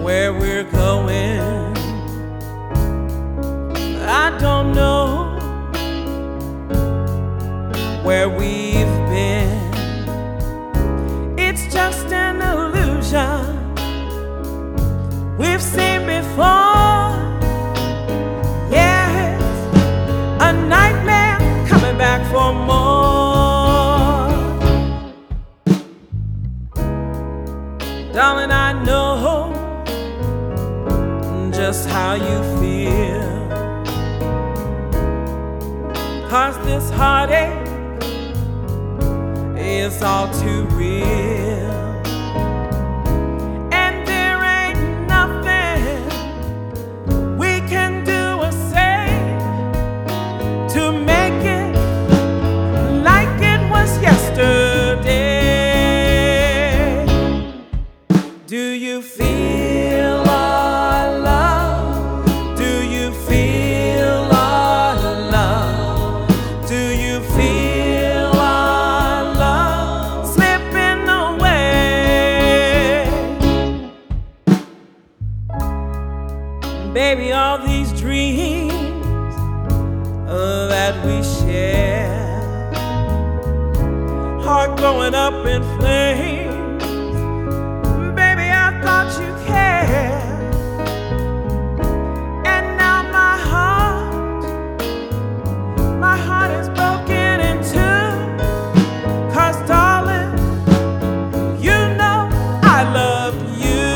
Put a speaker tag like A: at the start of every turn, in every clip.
A: where we're going. I don't know where we've been. It's just an illusion we've seen before. Yes, a nightmare coming back for more. Darling, I know just how you feel, 'cause this heartache is all too real. And there ain't nothing we can do or say to make it like it was yesterday. Do you feel our love? Do you feel our love? Do you feel our love slipping away? Baby, all these dreams that we share, heart going up in flames. Baby, I thought you cared, and now my heart is broken in two. 'Cause darling, you know I love you.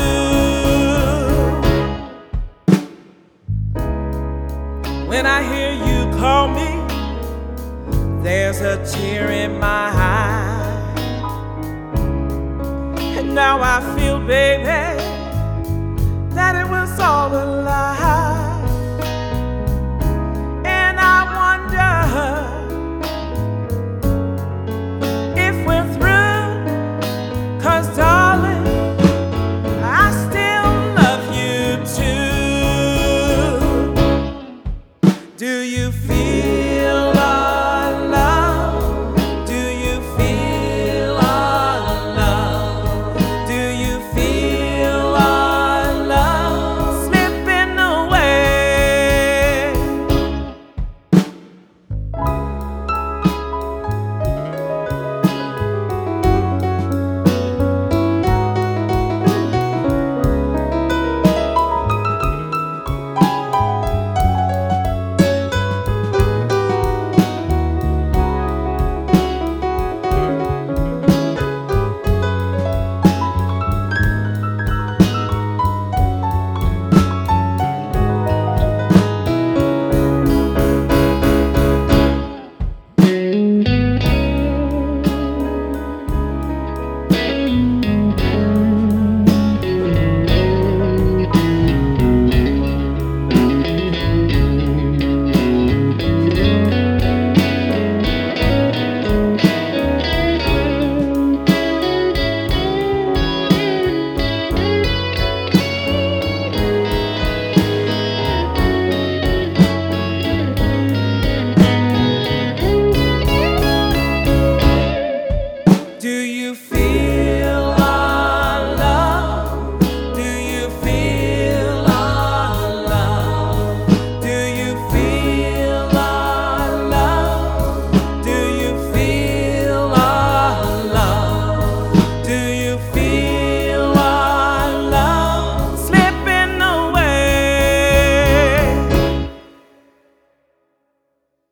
A: When I hear you call me, there's a tear in my eye. And now I feel, baby,